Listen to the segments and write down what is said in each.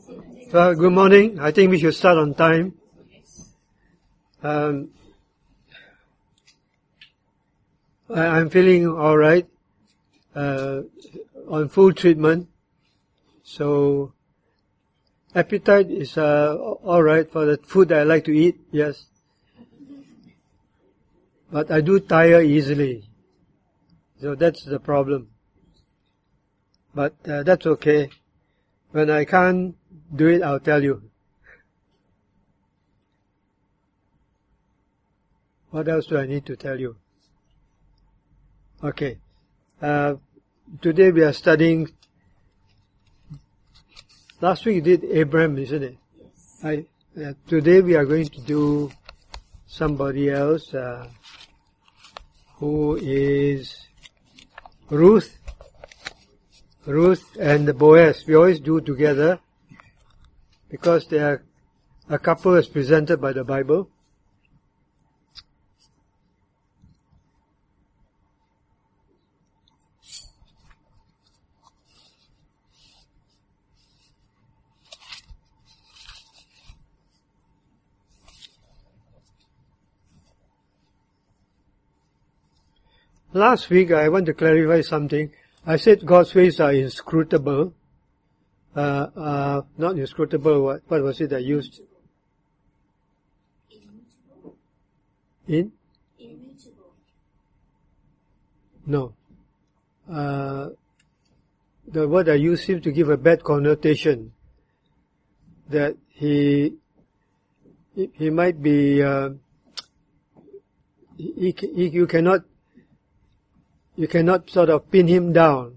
Well, good morning. I think we should start on time. I'm feeling all right, on full treatment. So, appetite is all right for the food that I like to eat, yes. But I do tire easily. So that's the problem. But that's okay. When I can't do it, I'll tell you. What else do I need to tell you? Okay. Today we are studying. Last week we did Abraham, isn't it? Yes. Today we are going to do somebody else, who is Ruth and Boaz. We always do together because they are a couple as presented by the Bible. Last week I want to clarify something. I said God's ways are inscrutable. Not inscrutable, what was it I used? Immutable. No. The word I used seems to give a bad connotation. That he might be, you cannot sort of pin him down.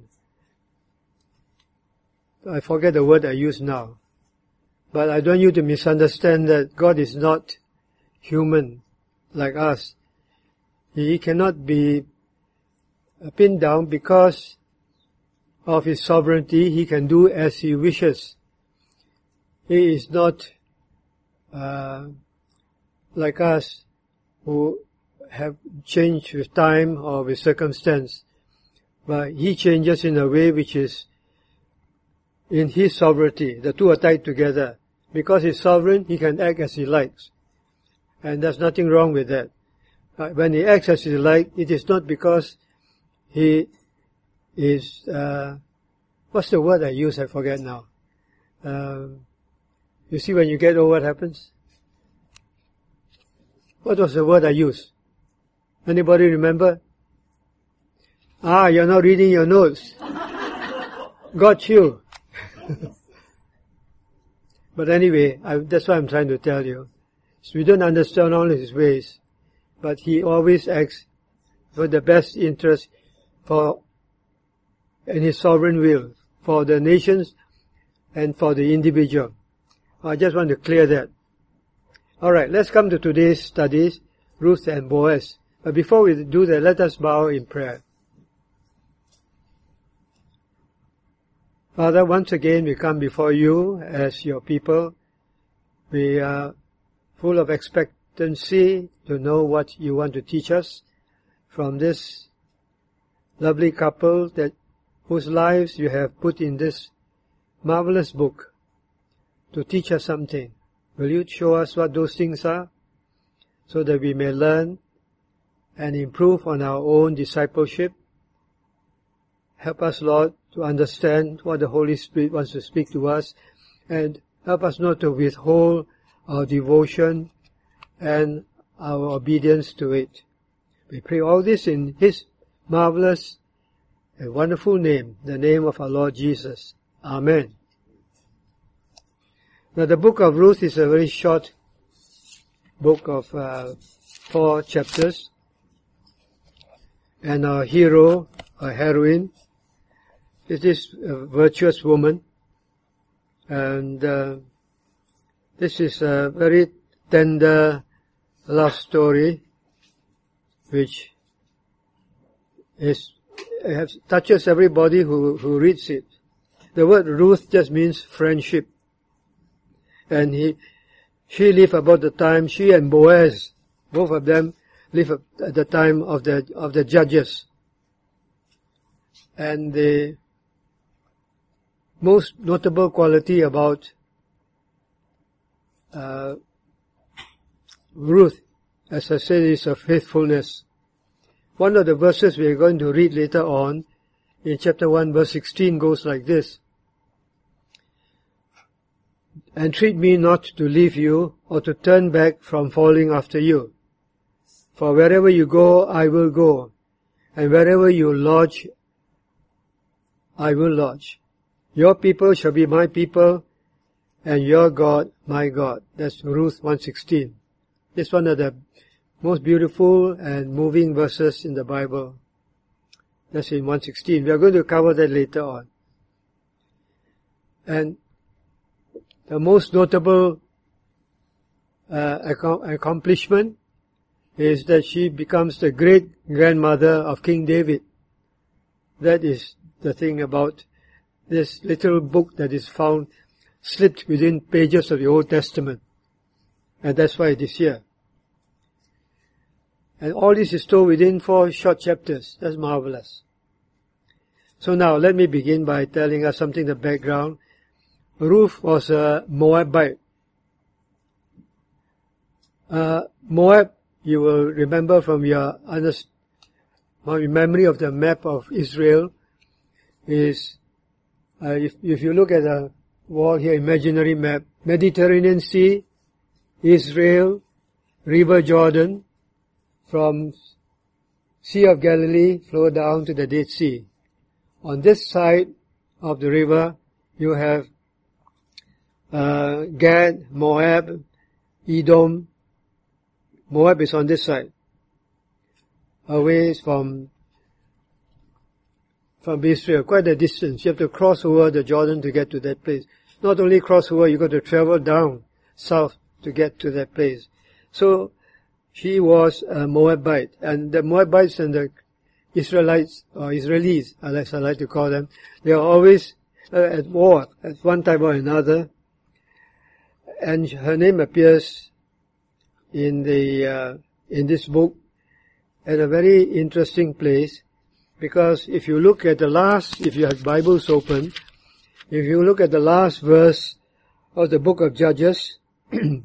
I forget the word I use now. But I don't want you to misunderstand that God is not human like us. He cannot be pinned down because of his sovereignty. He can do as he wishes. He is not like us who have changed with time or with circumstance, but he changes in a way which is in his sovereignty. The two are tied together. Because he's sovereign, he can act as he likes. And there's nothing wrong with that. When he acts as he likes, it is not because he is, what's the word I use? I forget now. You see when you get old what happens? What was the word I used? Anybody remember? You're not reading your notes. Got you. But anyway, that's what I'm trying to tell you. So we don't understand all his ways, but he always acts for the best interest and his sovereign will for the nations and for the individual. I just want to clear that. Alright, let's come to today's studies, Ruth and Boaz. But before we do that, let us bow in prayer. Father, once again we come before you as your people. We are full of expectancy to know what you want to teach us from this lovely couple whose lives you have put in this marvelous book to teach us something. Will you show us what those things are so that we may learn and improve on our own discipleship? Help us, Lord, to understand what the Holy Spirit wants to speak to us, and help us not to withhold our devotion and our obedience to it. We pray all this in His marvelous and wonderful name, the name of our Lord Jesus. Amen. Now the book of Ruth is a very short book of 4 chapters. And our hero, our heroine, is this virtuous woman. And this is a very tender love story which touches everybody who reads it. The word Ruth just means friendship. And she lived about the time, she and Boaz, both of them lived at the time of the judges. And the most notable quality about Ruth, as I said, is a faithfulness. One of the verses we are going to read later on, in chapter 1 verse 16, goes like this. Entreat me not to leave you, or to turn back from following after you. For wherever you go, I will go, and wherever you lodge, I will lodge. Your people shall be my people, and your God, my God. That's Ruth 1:16. This is one of the most beautiful and moving verses in the Bible. That's in 1:16. We are going to cover that later on. And the most notable accomplishment is that she becomes the great-grandmother of King David. That is the thing about this little book that is found slipped within pages of the Old Testament. And that's why it is here. And all this is told within 4 short chapters. That's marvelous. So now let me begin by telling us something, the background. Ruth was a Moabite. Moab, you will remember from your memory of the map of Israel, is, if you look at the wall here, imaginary map, Mediterranean Sea, Israel, River Jordan, from Sea of Galilee flow down to the Dead Sea. On this side of the river, you have Gad, Moab, Edom. Moab is on this side, away from Israel, quite a distance. You have to cross over the Jordan to get to that place. Not only cross over, you got to travel down south to get to that place. So she was a Moabite, and the Moabites and the Israelites, or Israelis, as I like to call them, they are always at war at one time or another. And her name appears in this book at a very interesting place, because if you look at if you have Bibles open, if you look at the last verse of the book of Judges, the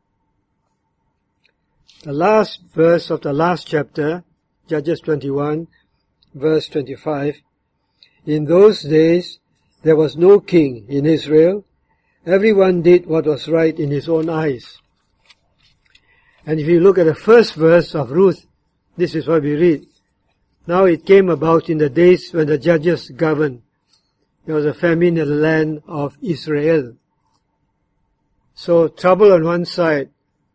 last verse of the last chapter, Judges 21, verse 25, in those days there was no king in Israel. Everyone did what was right in his own eyes. And if you look at the first verse of Ruth, this is what we read. Now it came about in the days when the judges governed. There was a famine in the land of Israel. So trouble on one side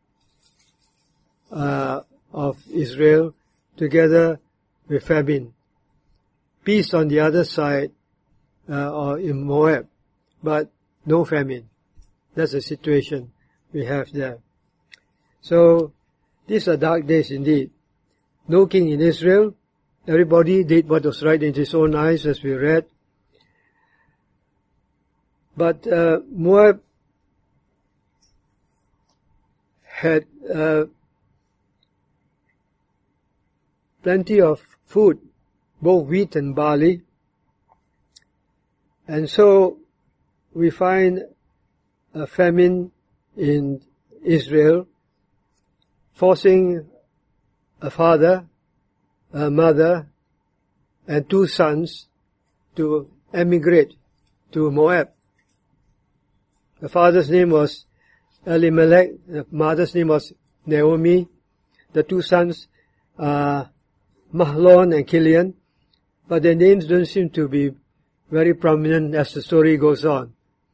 of Israel, together with famine. Peace on the other side, or in Moab, but no famine. That's the situation we have there. So these are dark days indeed. No king in Israel. Everybody did what was right in his own eyes, as we read. But Moab had plenty of food, both wheat and barley. And so we find a famine in Israel, forcing a father, a mother, and 2 sons to emigrate to Moab. The father's name was Elimelech, the mother's name was Naomi. The 2 sons are Mahlon and Kilion, but their names don't seem to be very prominent as the story goes on.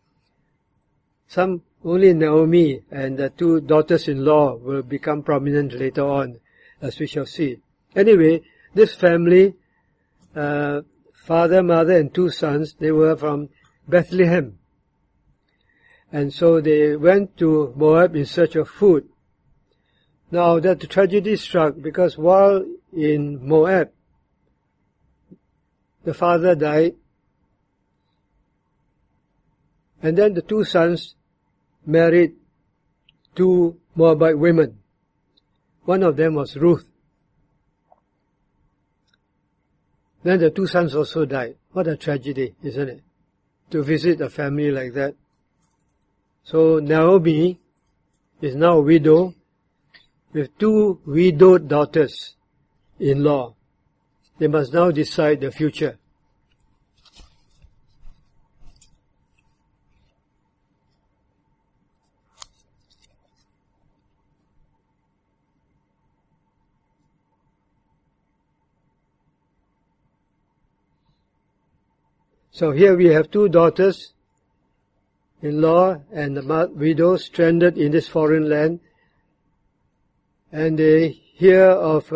Only Naomi and the 2 daughters-in-law will become prominent later on, as we shall see. Anyway, this family, father, mother, and 2 sons, they were from Bethlehem. And so they went to Moab in search of food. Now that the tragedy struck, because while in Moab, the father died, and then the 2 sons married 2 Moabite women. One of them was Ruth. Then the 2 sons also died. What a tragedy, isn't it? To visit a family like that. So Naomi is now a widow with 2 widowed daughters-in-law. They must now decide the future. So here we have 2 daughters-in-law and the widow stranded in this foreign land, and they hear of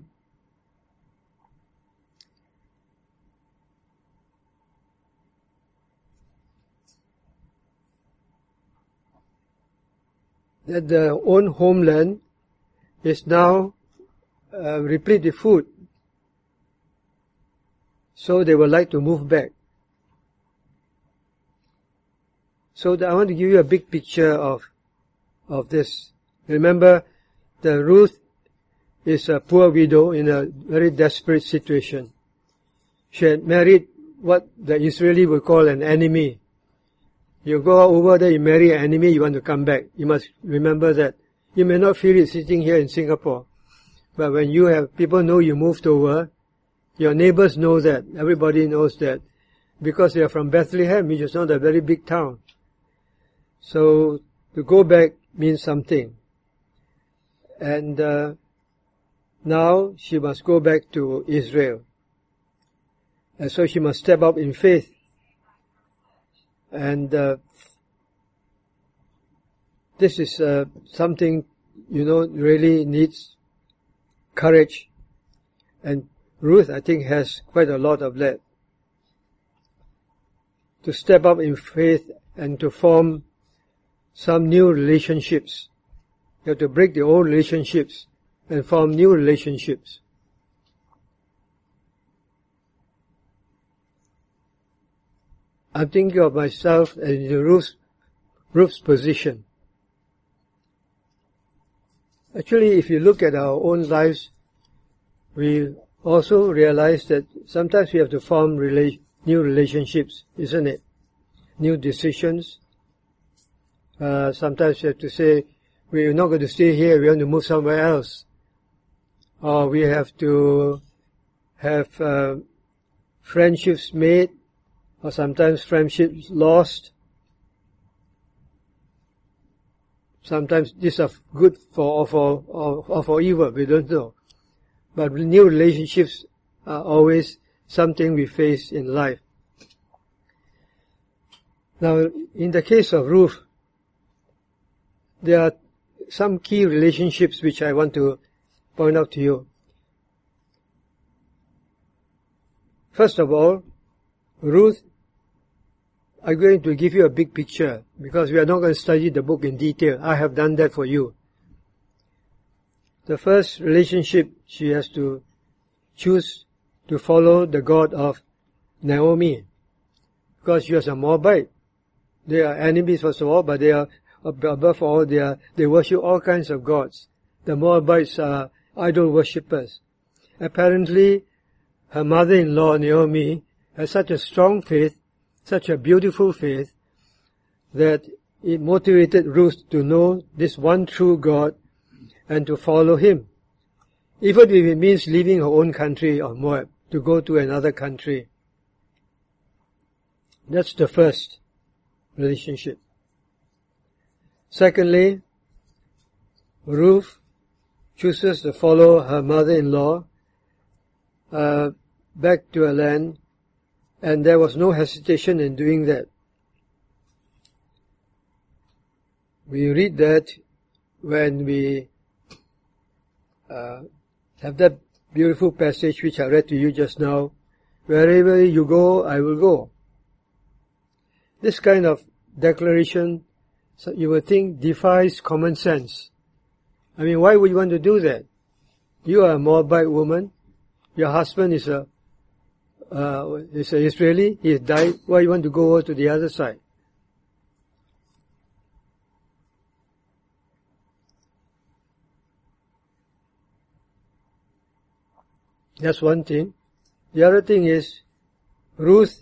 that their own homeland is now replete with food, so they would like to move back. So I want to give you a big picture of this. Remember, the Ruth is a poor widow in a very desperate situation. She had married what the Israeli would call an enemy. You go over there, you marry an enemy, you want to come back. You must remember that. You may not feel it sitting here in Singapore, but when you have people know you moved over, your neighbors know that, everybody knows that, because they are from Bethlehem, which is not a very big town. So to go back means something. And now she must go back to Israel. And so she must step up in faith. And this is something, really needs courage. And Ruth, I think, has quite a lot of that. To step up in faith and to form some new relationships. You have to break the old relationships and form new relationships. I'm thinking of myself in Ruth's position. Actually, if you look at our own lives, we also realize that sometimes we have to form new relationships, isn't it? New decisions. Sometimes you have to say, we're not going to stay here, we want to move somewhere else. Or we have to have friendships made, or sometimes friendships lost. Sometimes these are good or for evil, we don't know. But new relationships are always something we face in life. Now, in the case of Ruth, there are some key relationships which I want to point out to you. First of all, Ruth, I'm going to give you a big picture because we are not going to study the book in detail. I have done that for you. The first relationship, she has to choose to follow the God of Naomi, because she was a Moabite. They are enemies first of all, but they are above all, they worship all kinds of gods. The Moabites are idol worshippers. Apparently, her mother-in-law, Naomi, has such a strong faith, such a beautiful faith, that it motivated Ruth to know this one true God and to follow Him. Even if it means leaving her own country of Moab to go to another country. That's the first relationship. Secondly, Ruth chooses to follow her mother-in-law back to her land, and there was no hesitation in doing that. We read that when we have that beautiful passage which I read to you just now, wherever you go, I will go. This kind of declaration, so you would think, defies common sense. I mean, why would you want to do that? You are a Moabite woman. Your husband is a Israeli. He has died. Why you want to go over to the other side? That's one thing. The other thing is, Ruth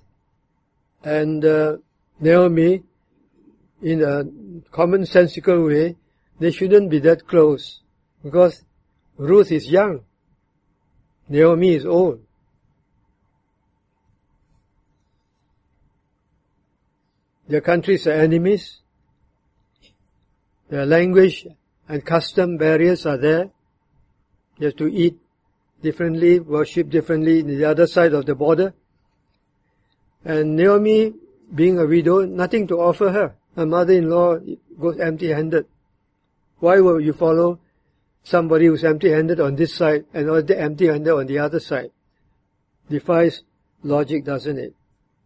and Naomi, in a commonsensical way, they shouldn't be that close, because Ruth is young, Naomi is old. Their countries are enemies. Their language and custom barriers are there. They have to eat differently, worship differently in the other side of the border. And Naomi, being a widow, nothing to offer her. Her mother-in-law goes empty-handed. Why will you follow somebody who's empty-handed on this side and empty-handed on the other side? Defies logic, doesn't it?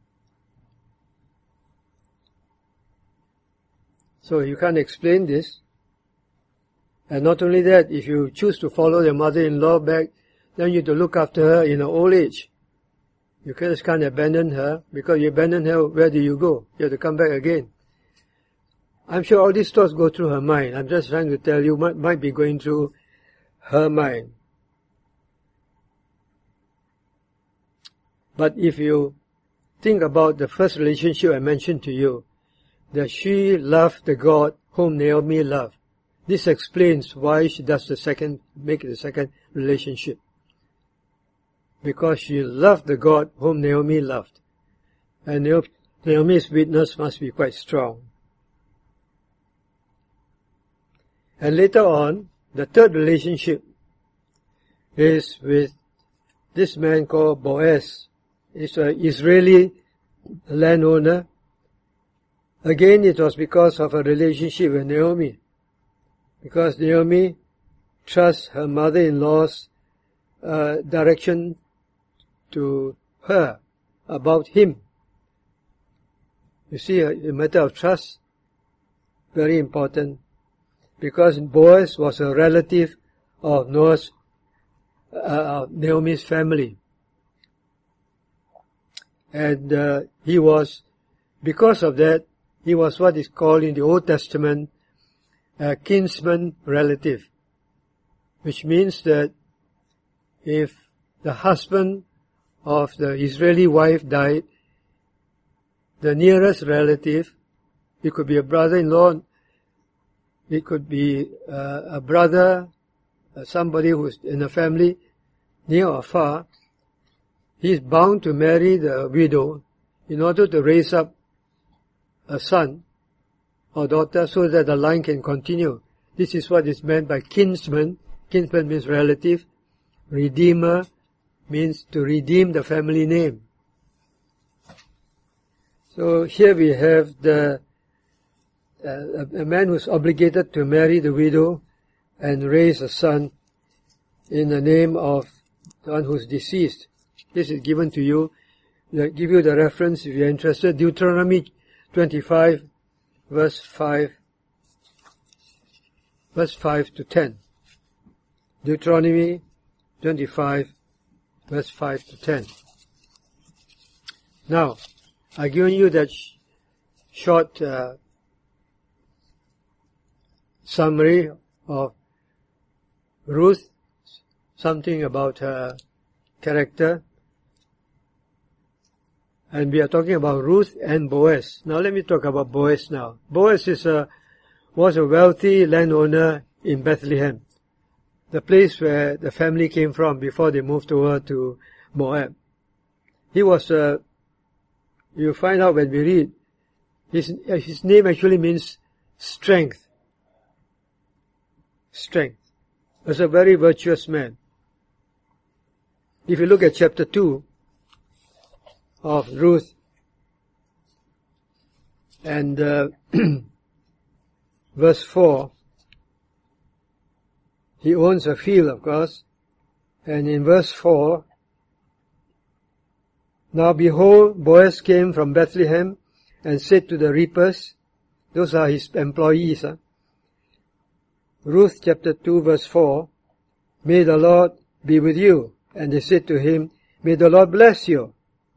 So you can't explain this. And not only that, if you choose to follow your mother-in-law back, then you have to look after her in her old age. You just can't abandon her, because you abandon her, where do you go? You have to come back again. I'm sure all these thoughts go through her mind. I'm just trying to tell you what might be going through her mind. But if you think about the first relationship I mentioned to you, that she loved the God whom Naomi loved. This explains why she does make the second relationship. Because she loved the God whom Naomi loved. And Naomi's witness must be quite strong. And later on, the third relationship is with this man called Boaz. He's an Israeli landowner. Again, it was because of a relationship with Naomi. Because Naomi trusts her mother-in-law's direction to her about him. You see, a matter of trust, very important. Because Boaz was a relative of Naomi's family. And he was, because of that, he was what is called in the Old Testament a kinsman relative, which means that if the husband of the Israeli wife died, the nearest relative, it could be a brother-in-law, it could be a brother, somebody who's in a family, near or far, he is bound to marry the widow in order to raise up a son or daughter so that the line can continue. This is what is meant by kinsman. Kinsman means relative. Redeemer means to redeem the family name. So here we have a man who's obligated to marry the widow and raise a son in the name of the one who's deceased. This is given to you. I'll give you the reference if you're interested. Deuteronomy 25, verse 5 to 10. Deuteronomy 25, verse 5 to 10. Now, I've given you that short summary of Ruth, something about her character. And we are talking about Ruth and Boaz. Now let me talk about Boaz now. Boaz was a wealthy landowner in Bethlehem, the place where the family came from before they moved over to Moab. He was you find out when we read, his name actually means strength. Strength. He was a very virtuous man. If you look at chapter 2 of Ruth and verse 4, he owns a field, of course, and in verse 4, now behold, Boaz came from Bethlehem and said to the reapers, those are his employees, Ruth chapter 2 verse 4, may the Lord be with you. And they said to him, may the Lord bless you.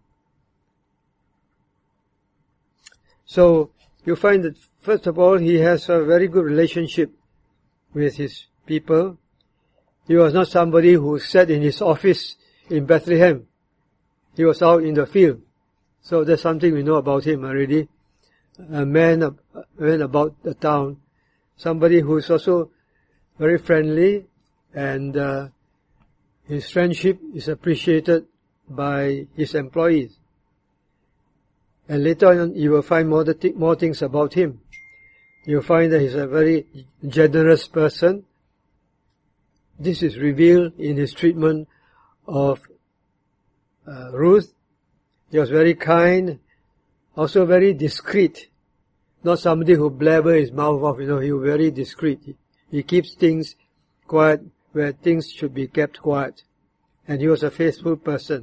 So you find that first of all, he has a very good relationship with his people. He was not somebody who sat in his office in Bethlehem. He was out in the field. So that's something we know about him already. A man about the town. somebody who is also very friendly, and his friendship is appreciated by his employees. And later on, you will find more things about him. You'll find that he's a very generous person. This is revealed in his treatment of Ruth. He was very kind, also very discreet. Not somebody who blabber his mouth off, he was very discreet. He keeps things quiet where things should be kept quiet. And he was a faithful person.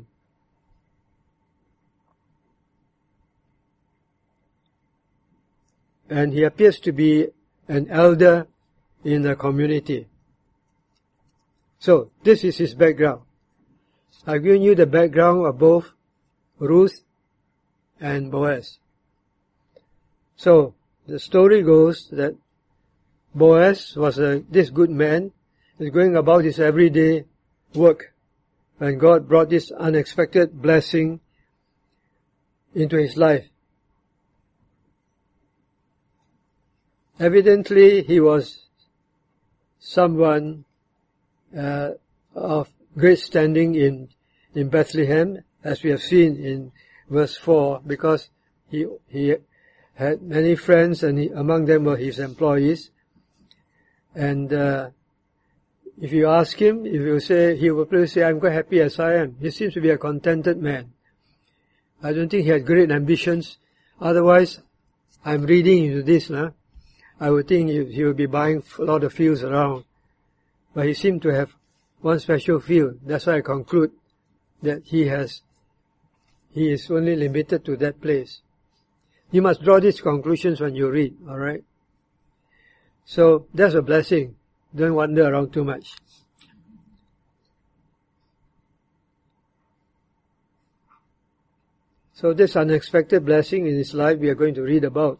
And he appears to be an elder in the community. So, this is his background. I've given you the background of both Ruth and Boaz. So, the story goes that Boaz was this good man, is going about his everyday work, and God brought this unexpected blessing into his life. Evidently, he was someone of great standing in Bethlehem, as we have seen in verse 4, because he had many friends, and among them were his employees. And if you ask him, he will probably say, I'm quite happy as I am. He seems to be a contented man. I don't think he had great ambitions. Otherwise, I'm reading into this, I would think he would be buying a lot of fields around. But he seemed to have one special field. That's why I conclude that he is only limited to that place. You must draw these conclusions when you read, alright? So, that's a blessing. Don't wander around too much. So this unexpected blessing in his life we are going to read about.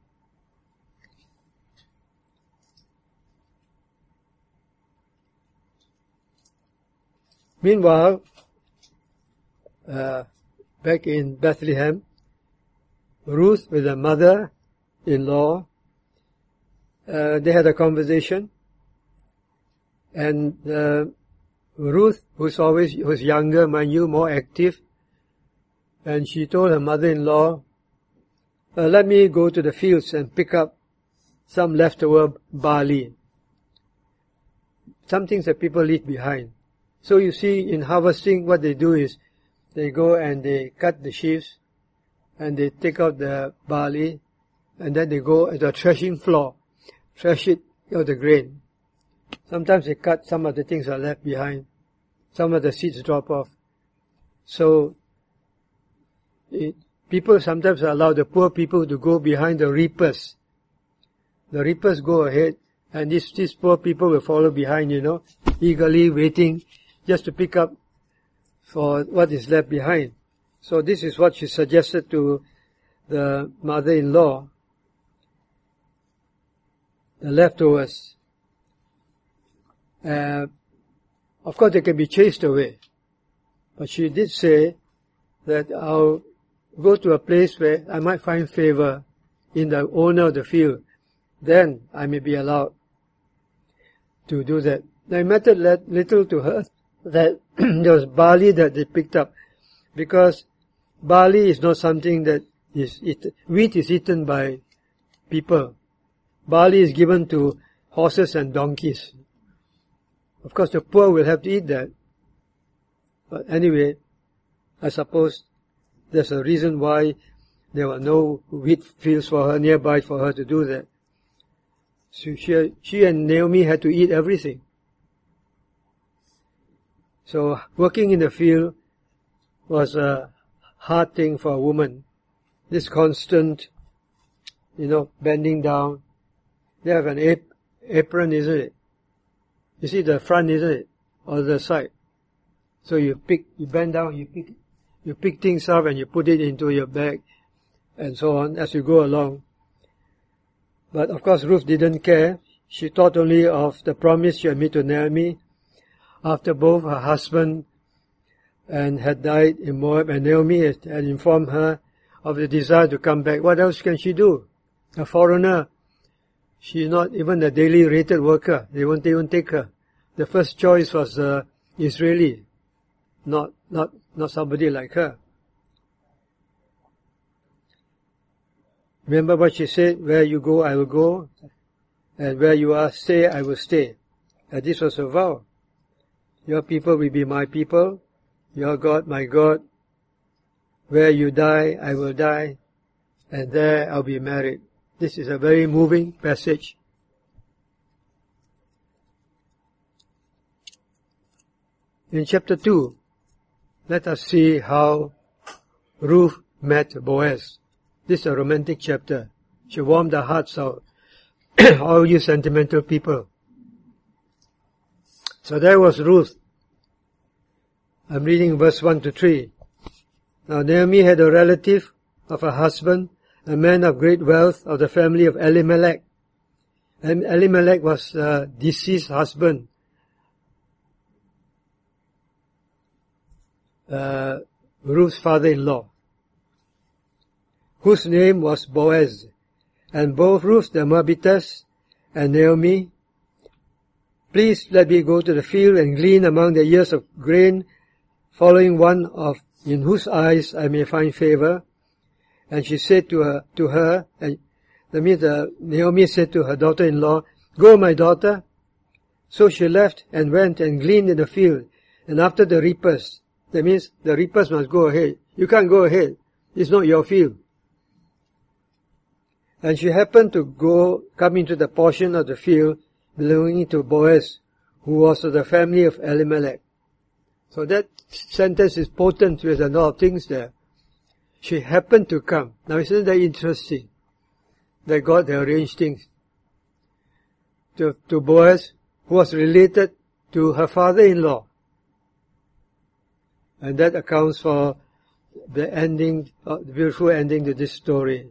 Meanwhile, back in Bethlehem, Ruth with her mother-in-law, they had a conversation, and Ruth, who's younger, mind you, more active, and she told her mother-in-law, let me go to the fields and pick up some leftover barley. Some things that people leave behind. So you see, in harvesting, what they do is, they go and they cut the sheaves, and they take out the barley, and then they go at the threshing floor, thresh it out the grain. Sometimes they cut, some of the things are left behind, some of the seeds drop off. So, people sometimes allow the poor people to go behind the reapers. The reapers go ahead, and these poor people will follow behind, eagerly waiting just to pick up for what is left behind. So this is what she suggested to the mother-in-law, the leftovers. Of course they can be chased away, but she did say that I'll go to a place where I might find favor in the owner of the field. Then I may be allowed to do that. Now it mattered little to her that there was barley that they picked up, because barley is not something that is eaten. Wheat is eaten by people. Barley is given to horses and donkeys. Of course the poor will have to eat that. But anyway, I suppose there's a reason why there were no wheat fields for her nearby for her to do that. So she and Naomi had to eat everything. So working in the field was a hard thing for a woman. This constant, bending down. They have an apron, isn't it? You see the front, isn't it? Or the side. So you bend down, you pick things up and you put it into your bag and so on as you go along. But of course Ruth didn't care. She thought only of the promise she had made to Naomi after both her husband had died in Moab, and Naomi had informed her of the desire to come back. What else can she do? A foreigner. She's not even a daily rated worker. They won't even take her. The first choice was Israeli, not somebody like her. Remember what she said, where you go, I will go, and where you are, stay, I will stay. And this was a vow. Your people will be my people, your God, my God. Where you die, I will die, and there I'll be married. This is a very moving passage. In chapter 2, let us see how Ruth met Boaz. This is a romantic chapter. She warmed the hearts of all you sentimental people. So there was Ruth. I'm reading verse 1 to 3. Now Naomi had a relative of her husband, a man of great wealth of the family of Elimelech. And Elimelech was a deceased husband, Ruth's father-in-law, whose name was Boaz. And both Ruth the Moabitess and Naomi, please let me go to the field and glean among the ears of grain, following one of in whose eyes I may find favor. And she said to her, and that means Naomi said to her daughter-in-law, go, my daughter. So she left and went and gleaned in the field. And after the reapers, that means the reapers must go ahead. You can't go ahead. It's not your field. And she happened to come into the portion of the field belonging to Boaz, who was of the family of Elimelech. So that sentence is potent with a lot of things there. She happened to come. Now isn't that interesting? That God arranged things. To Boaz, who was related to her father-in-law. And that accounts for the ending, the beautiful ending to this story.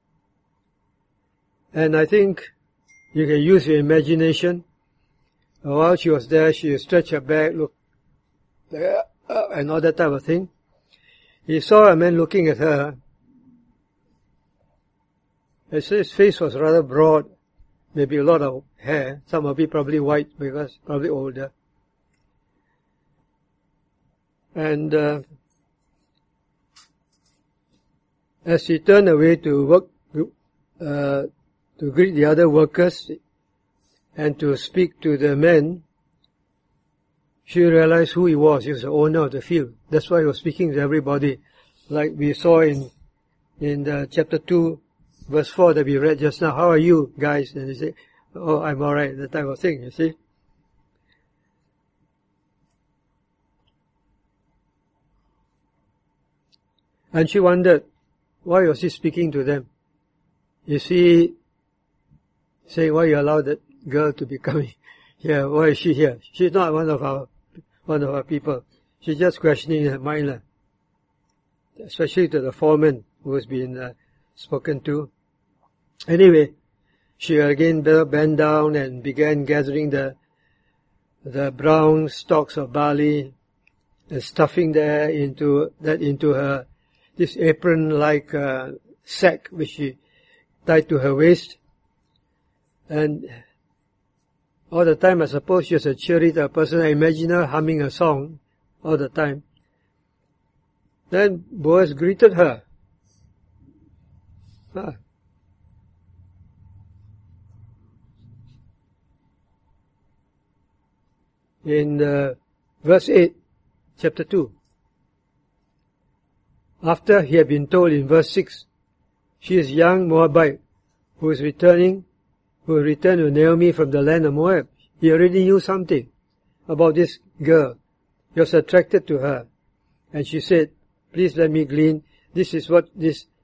And I think you can use your imagination. While she was there, she stretched her back, look there, and all that type of thing. He saw a man looking at her. His face was rather broad, maybe a lot of hair. Some of it probably white because probably older. And as she turned away to work, to greet the other workers and to speak to the men, she realized who he was. He was the owner of the field. That's why he was speaking to everybody, like we saw in the chapter 2, verse 4 that we read just now. How are you guys? And they say, oh, I'm alright, that type of thing, you see. And she wondered, why was he speaking to them? Is he saying, why you allow that girl to be coming here? Why is she here? She's not one of our people. She's just questioning her mind, especially to the foreman who has been spoken to. Anyway, she again bent down and began gathering the brown stalks of barley and stuffing into her this apron-like sack which she tied to her waist. And all the time, I suppose she was a cheerleader person. I imagine her humming a song all the time. Then Boaz greeted her. In verse 8, chapter 2. After he had been told in verse 6, she is young Moabite who returned to Naomi from the land of Moab. He already knew something about this girl. He was attracted to her. And she said, please let me glean. This is what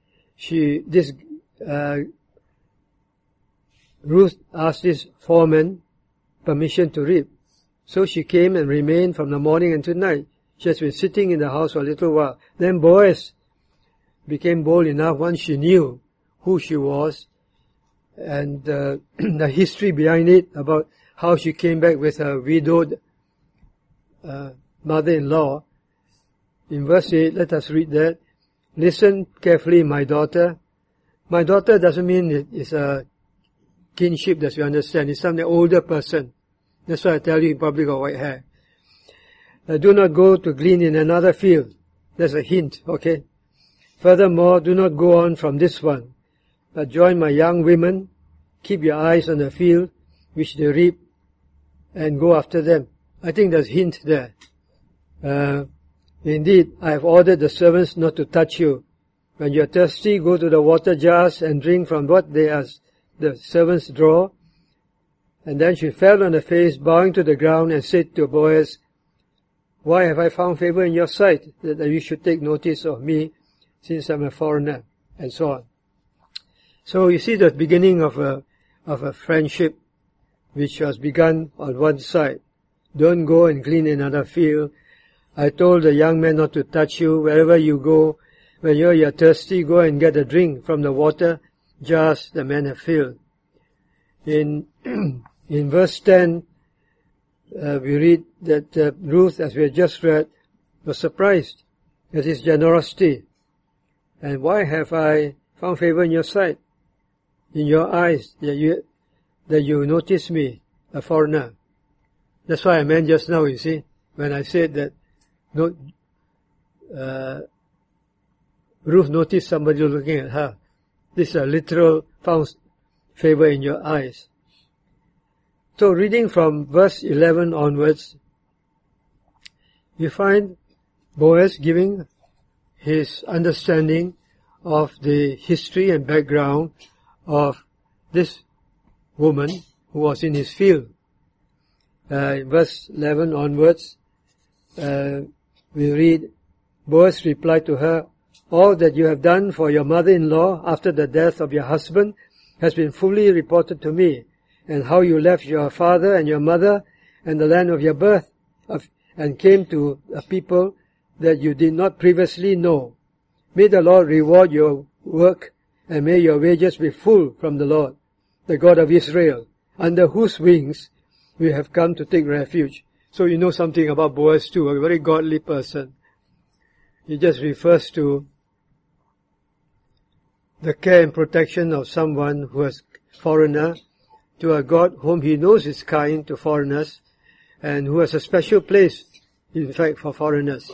Ruth asked this foreman permission to reap. So she came and remained from the morning until night. She has been sitting in the house for a little while. Then Boaz became bold enough once she knew who she was and the history behind it, about how she came back with her widowed mother-in-law. In verse 8, let us read that. Listen carefully, my daughter. My daughter doesn't mean it's a kinship that you understand. It's some older person. That's why I tell you, he probably got white hair. Do not go to glean in another field. That's a hint, okay? Furthermore, do not go on from this one, but join my young women. Keep your eyes on the field which they reap, and go after them. I think there's a hint there. Indeed, I have ordered the servants not to touch you. When you are thirsty, go to the water jars and drink from what the servants draw. And then she fell on her face, bowing to the ground, and said to Boaz, why have I found favor in your sight, that you should take notice of me, since I'm a foreigner, and so on. So you see the beginning of a friendship, which was begun on one side. Don't go and glean in another field. I told the young man not to touch you. Wherever you go, when you're thirsty, go and get a drink from the water jars the men have filled. In verse 10, we read that Ruth, as we had just read, was surprised at his generosity. And why have I found favor in your sight, in your eyes, that you notice me, a foreigner? That's why I meant just now, you see, when I said that Ruth noticed somebody looking at her. This is a literal found favor in your eyes. So reading from verse 11 onwards, you find Boaz giving his understanding of the history and background of this woman who was in his field. In verse 11 onwards, we read, Boaz replied to her, all that you have done for your mother-in-law after the death of your husband has been fully reported to me, and how you left your father and your mother and the land of your birth and came to a people that you did not previously know. May the Lord reward your work, and may your wages be full from the Lord, the God of Israel, under whose wings we have come to take refuge. So you know something about Boaz too, a very godly person. He just refers to the care and protection of someone who is foreigner, to a God whom he knows is kind to foreigners, and who has a special place, in fact, for foreigners.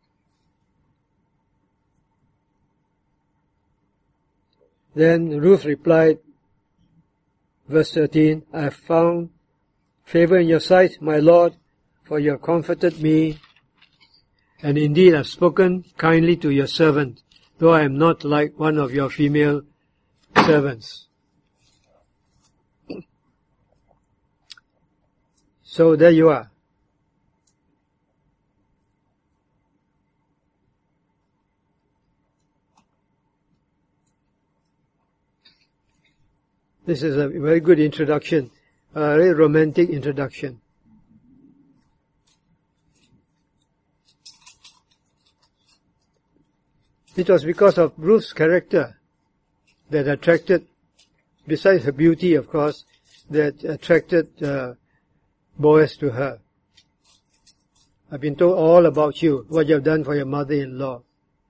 Then Ruth replied, verse 13, I have found favor in your sight, my Lord, for you have comforted me, and indeed have spoken kindly to your servant, though I am not like one of your female servants. So there you are. This is a very good introduction, a very romantic introduction. It was because of Ruth's character that attracted, besides her beauty, of course, that attracted Boaz to her. I've been told all about you, what you have done for your mother-in-law.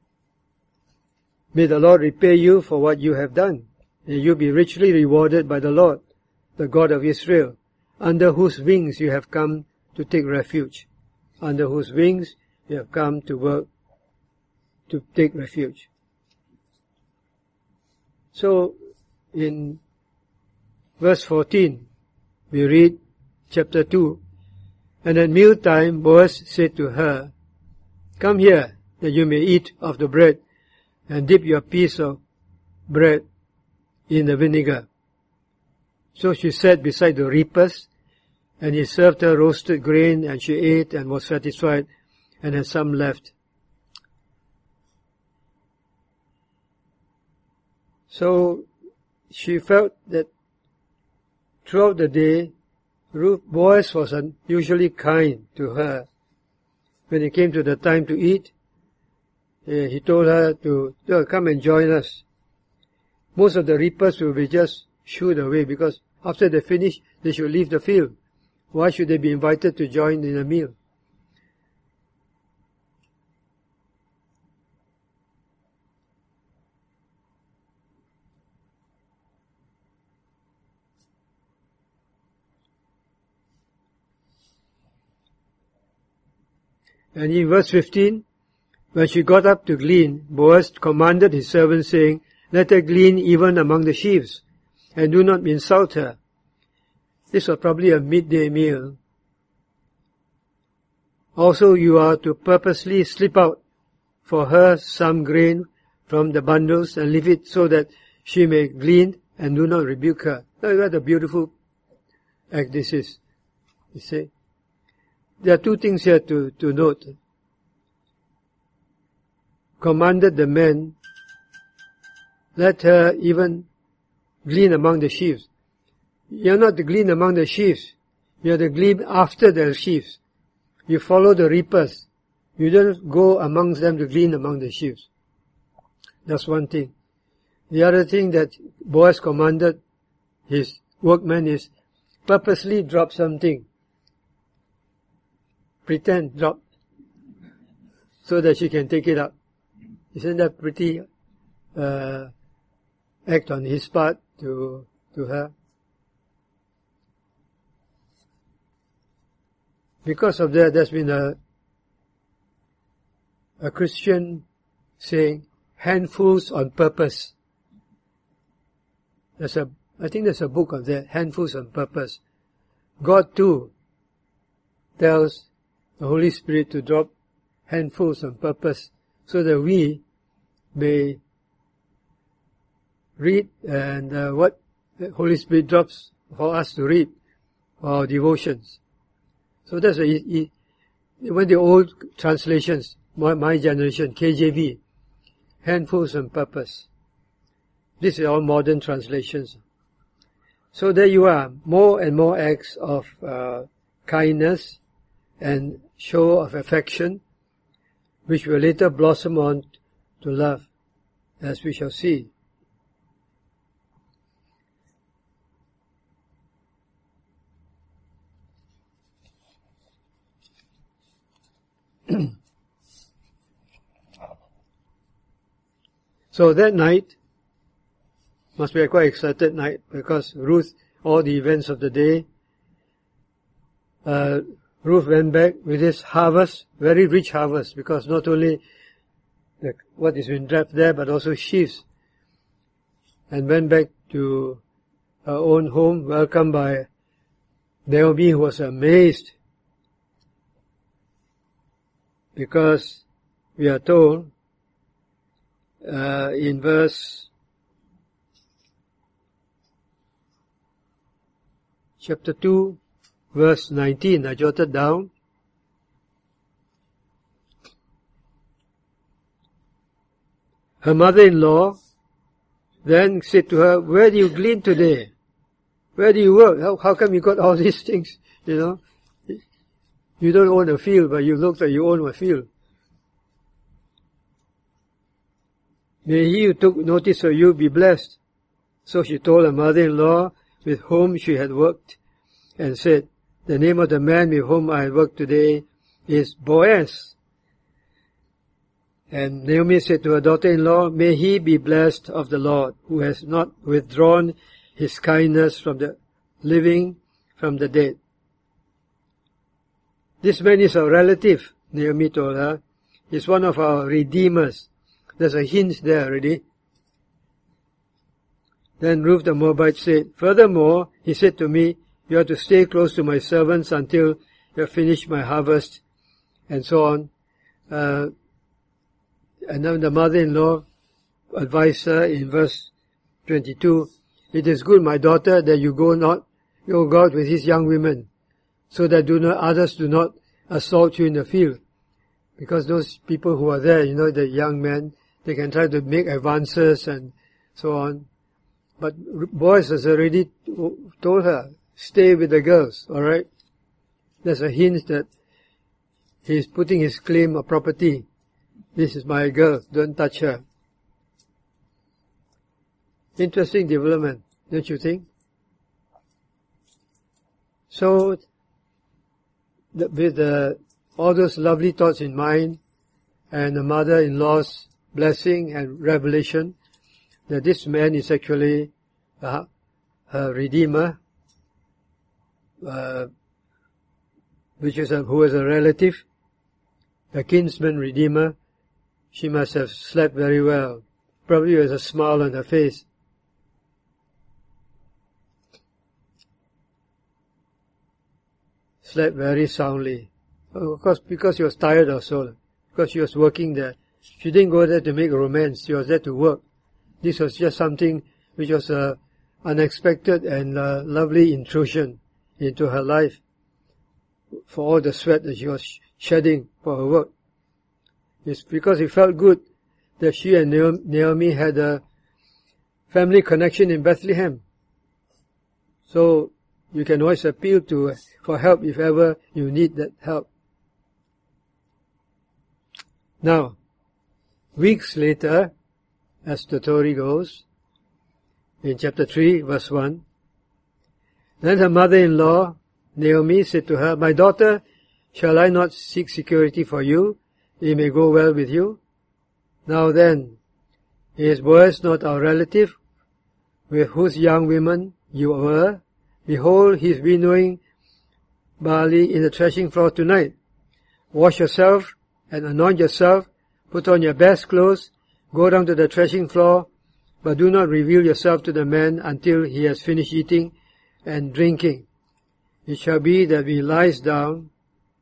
May the Lord repay you for what you have done, and you be richly rewarded by the Lord, the God of Israel, under whose wings you have come to take refuge, under whose wings you have come to work, to take refuge. So, in verse 14, we read, chapter 2, and at mealtime Boaz said to her, come here, that you may eat of the bread, and dip your piece of bread in the vinegar. So she sat beside the reapers, and he served her roasted grain, and she ate and was satisfied, and had some left. So she felt that throughout the day, Boaz was unusually kind to her. When it came to the time to eat, he told her to come and join us. Most of the reapers will be just shooed away, because after they finish, they should leave the field. Why should they be invited to join in a meal? And in verse 15, when she got up to glean, Boaz commanded his servant, saying, let her glean even among the sheaves, and do not insult her. This was probably a midday meal. Also you are to purposely slip out for her some grain from the bundles and leave it so that she may glean and do not rebuke her. Now what a beautiful act this is. You see? There are two things here to note. Commanded the men, let her even glean among the sheaves. You are not to glean among the sheaves. You are to glean after the sheaves. You follow the reapers. You don't go amongst them to glean among the sheaves. That's one thing. The other thing that Boaz commanded his workmen is purposely drop something. Pretend drop. So that she can take it up. Isn't that pretty act on his part to her? Because of that, there's been a Christian saying, handfuls on purpose. I think there's a book on that, handfuls on purpose. God too tells the Holy Spirit to drop handfuls on purpose so that we may read and what the Holy Spirit drops for us to read, for our devotions. So that's when the old translations, my generation, KJV, handfuls on purpose. This is all modern translations. So there you are, more and more acts of kindness and show of affection, which will later blossom on to love, as we shall see. So that night must be a quite excited night because Ruth, all the events of the day, Ruth went back with this harvest, very rich harvest, because not only what is been left there, but also sheaves, and went back to her own home, welcomed by Naomi, who was amazed, because we are told in verse chapter 2, verse 19, I jotted down. Her mother-in-law then said to her, where do you glean today? Where do you work? How come you got all these things? You know, you don't own a field, but you look like you own a field. May he who took notice of you be blessed. So she told her mother-in-law with whom she had worked, and said, the name of the man with whom I work today is Boaz. And Naomi said to her daughter-in-law, may he be blessed of the Lord, who has not withdrawn his kindness from the living, from the dead. This man is our relative, Naomi told her. He's one of our redeemers. There's a hint there already. Then Ruth the Moabite said, furthermore, he said to me, you are to stay close to my servants until you have finished my harvest, and so on. And then the mother-in-law advised her in verse 22, it is good, my daughter, that you go out with these young women, so that others do not assault you in the field. Because those people who are there, the young men, they can try to make advances and so on. But Boaz has already told her, stay with the girls, alright? There's a hint that he's putting his claim of property. This is my girl, don't touch her. Interesting development, don't you think? So, with all those lovely thoughts in mind, and the mother-in-law's blessing and revelation, that this man is actually her redeemer, who is a relative. the kinsman redeemer, she must have slept very well, probably with a smile on her face. Slept very soundly. Of course, because she was tired also, because she was working there. She didn't go there to make romance, she was there to work. This was just something which was a unexpected and lovely intrusion into her life for all the sweat that she was shedding for her work. It's because it felt good that she and Naomi had a family connection in Bethlehem. So you can always appeal to for help if ever you need that help. Now, weeks later, as the story goes, in chapter 3, verse 1, then her mother-in-law, Naomi, said to her, "My daughter, shall I not seek security for you? It may go well with you. Now then, is Boaz not our relative, with whose young women you were? Behold, he is winnowing barley in the threshing floor tonight. Wash yourself and anoint yourself, put on your best clothes, go down to the threshing floor, but do not reveal yourself to the man until he has finished eating and drinking. It shall be that when he lies down,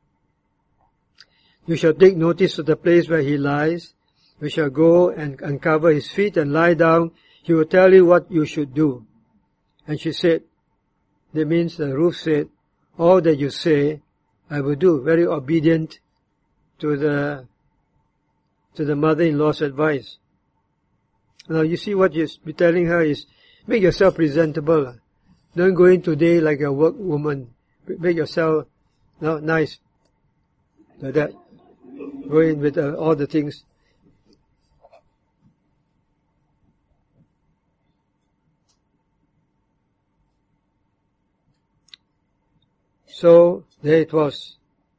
you shall take notice of the place where he lies. We shall go and uncover his feet and lie down. He will tell you what you should do." And she said, that means Ruth said, "All that you say, I will do." Very obedient to the mother-in-law's advice. Now you see what you'll be telling her is, make yourself presentable. Don't go in today like a work woman. Make yourself nice. Like that. Go in with all the things. So there it was.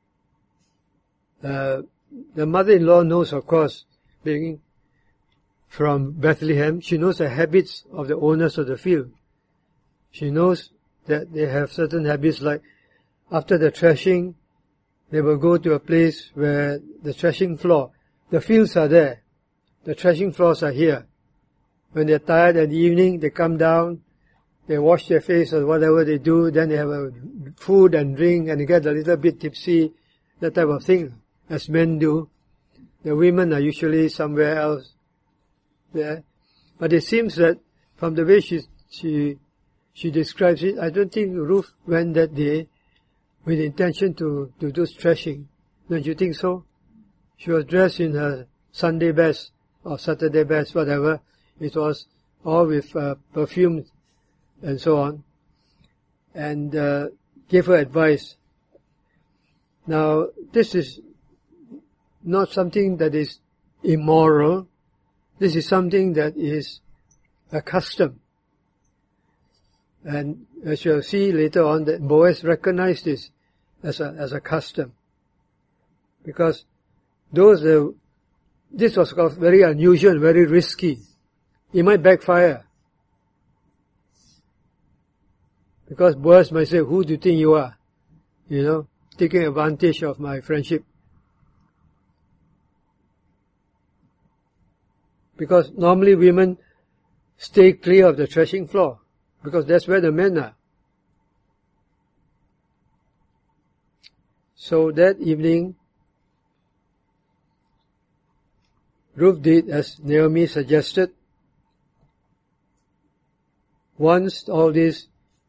The mother-in-law knows, of course, being from Bethlehem, she knows the habits of the owners of the field. She knows that they have certain habits, like after the threshing, they will go to a place where the threshing floor, the fields are there, the threshing floors are here. When they're tired at the evening, they come down, they wash their face or whatever they do, then they have a food and drink and they get a little bit tipsy, that type of thing, as men do. The women are usually somewhere else there. But it seems that from the way she describes it, I don't think Ruth went that day with the intention to do threshing. Don't you think so? She was dressed in her Sunday best or Saturday best, whatever. It was all with perfume and so on, and gave her advice. Now, this is not something that is immoral. This is something that is a custom. And as you'll see later on, that Boaz recognized this as a custom. Because this was very unusual, very risky. It might backfire. Because Boaz might say, "Who do you think you are? Taking advantage of my friendship." Because normally women stay clear of the threshing floor, because that's where the men are. So that evening, Ruth did as Naomi suggested. Once all these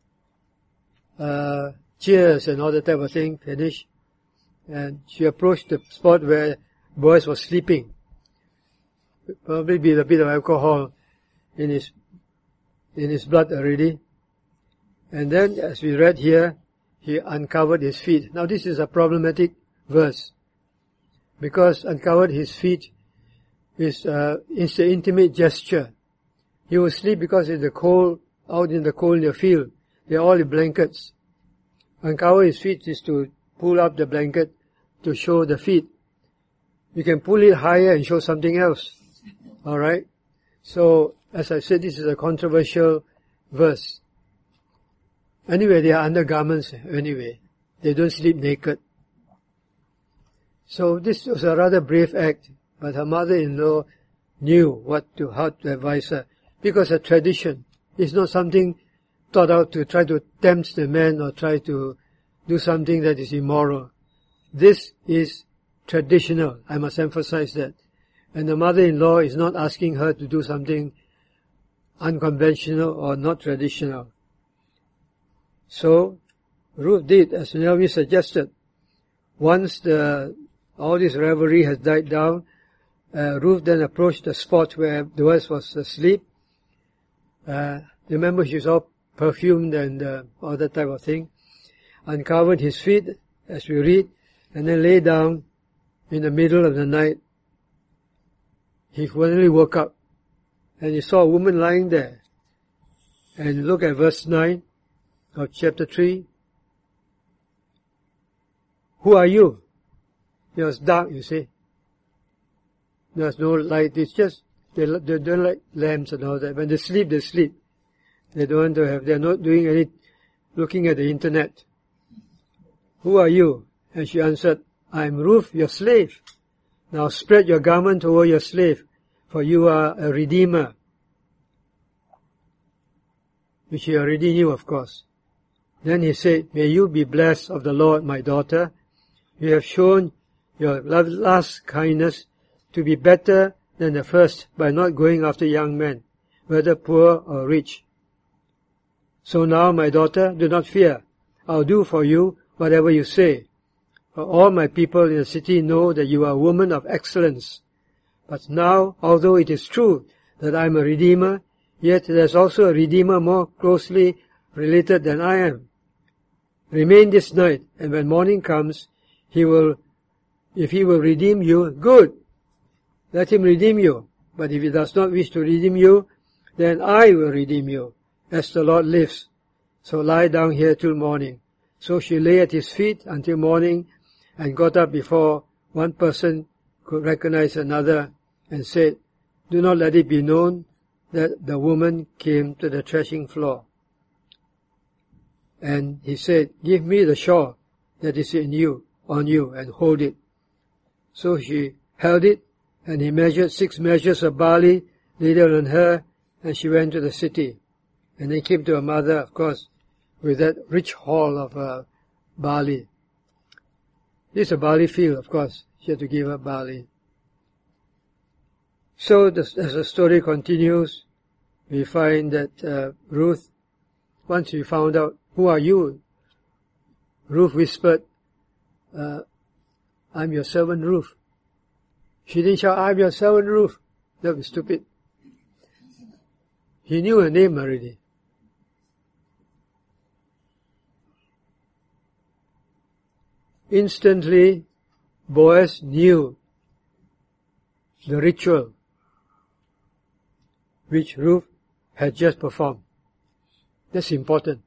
cheers and all that type of thing finished, and she approached the spot where Boaz was sleeping. Probably be a bit of alcohol in his blood already. And then, as we read here, he uncovered his feet. Now this is a problematic verse, because uncovered his feet is an intimate gesture. He will sleep because it's the cold, out in the cold in the field. They're all in blankets. Uncover his feet is to pull up the blanket to show the feet. You can pull it higher and show something else. Alright? So, as I said, this is a controversial verse. Anyway, they are undergarments anyway. They don't sleep naked. So this was a rather brave act, but her mother-in-law knew how to advise her, because a tradition is not something thought out to try to tempt the man or try to do something that is immoral. This is traditional, I must emphasize that. And the mother-in-law is not asking her to do something unconventional or not traditional. So, Ruth did, as Naomi suggested. Once all this revelry has died down, Ruth then approached the spot where Boaz was asleep. Remember, she was all perfumed and all that type of thing. Uncovered his feet, as we read, and then lay down in the middle of the night. He finally woke up, and he saw a woman lying there. And look at verse 9 of chapter 3. Who are you? It was dark, you see. There's no light. It's just, they don't like lamps and all that. When they sleep, they sleep. They don't want to have, they're not doing looking at the internet. Who are you? And she answered, I am Ruth, your slave. Now spread your garment over your slave, for you are a redeemer. Which he already knew, of course. Then he said, may you be blessed of the Lord, my daughter. You have shown your last kindness to be better than the first by not going after young men, whether poor or rich. So now, my daughter, do not fear. I'll do for you whatever you say. For all my people in the city know that you are a woman of excellence. But now, although it is true that I am a redeemer, yet there is also a redeemer more closely related than I am. Remain this night, and when morning comes, if he will redeem you, good. Let him redeem you. But if he does not wish to redeem you, then I will redeem you, as the Lord lives. So lie down here till morning. So she lay at his feet until morning, and got up before one person could recognize another, and said, do not let it be known that the woman came to the threshing floor. And he said, give me the shawl that is on you, and hold it. So she held it, and he measured 6 measures of barley, laid it on her, and she went to the city. And they came to her mother, of course, with that rich haul of barley. This is a barley field, of course. She had to give her barley. So as the story continues, we find that Ruth, once she found out, who are you? Ruth whispered, I'm your servant Ruth. She didn't shout, I'm your servant Ruth. That was stupid. He knew her name already. Instantly, Boaz knew the ritual which Ruth had just performed. That's important.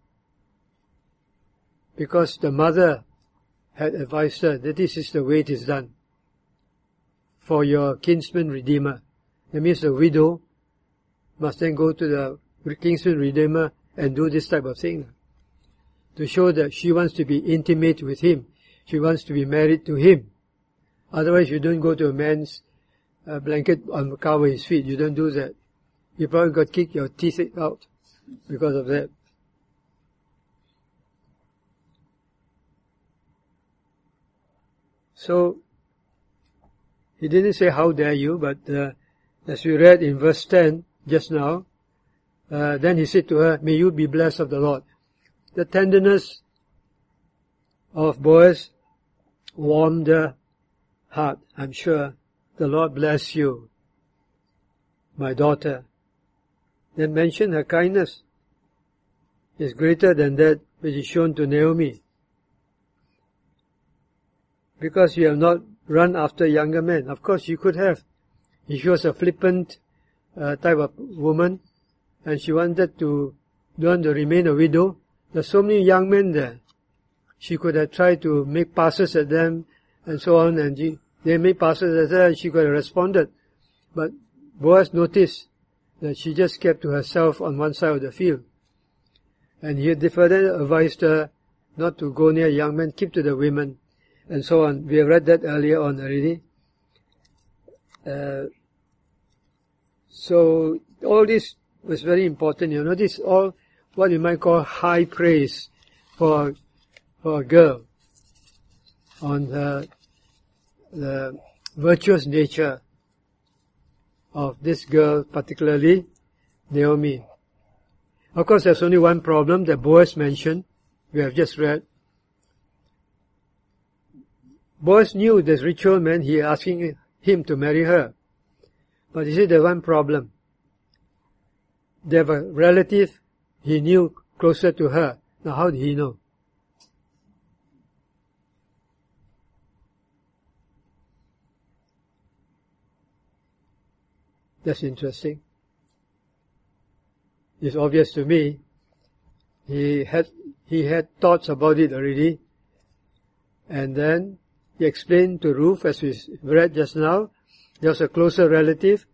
Because the mother had advised her that this is the way it is done for your kinsman redeemer. That means the widow must then go to the kinsman redeemer and do this type of thing, to show that she wants to be intimate with him. She wants to be married to him. Otherwise, you don't go to a man's blanket and cover his feet. You don't do that. You probably got kicked your teeth out because of that. So, he didn't say, how dare you, but as we read in verse 10 just now, then he said to her, may you be blessed of the Lord. The tenderness of Boaz warmed her heart. I'm sure. The Lord bless you, my daughter. Then mention her kindness is greater than that which is shown to Naomi. Because you have not run after younger men. Of course you could have. If she was a flippant type of woman, and she wanted to remain a widow, there's so many young men there. She could have tried to make passes at them, and so on, and they made passes at her, and she could have responded. But Boaz noticed that she just kept to herself on one side of the field. And he further advised her not to go near young men, keep to the women. and so on. We have read that earlier on already. So all this was very important. You know, this all what you might call high praise for a girl on the virtuous nature of this girl, particularly Naomi. Of course, there's only one problem that Boaz mentioned. We have just read. Boaz knew this ritual meant he asking him to marry her. But you see, there's one problem. They have a relative he knew closer to her. Now, how did he know? That's interesting. It's obvious to me. He had thoughts about it already. And then he explained to Ruth, as we read just now, he was a closer relative.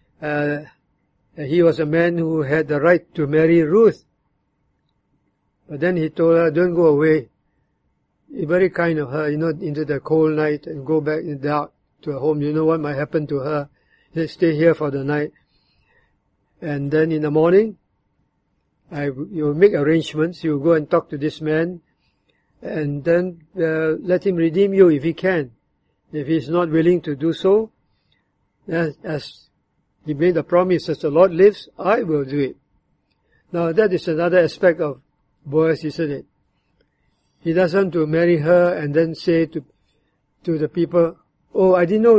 He was a man who had the right to marry Ruth. But then he told her, don't go away. He's very kind of her, into the cold night and go back in the dark to her home. You know what might happen to her. They stay here for the night. And then in the morning, you make arrangements. You go and talk to this man. And then let him redeem you if he can. If he's not willing to do so, as he made a promise, as the Lord lives, I will do it. Now that is another aspect of Boaz, isn't it? He doesn't want to marry her and then say to the people, oh, I didn't know.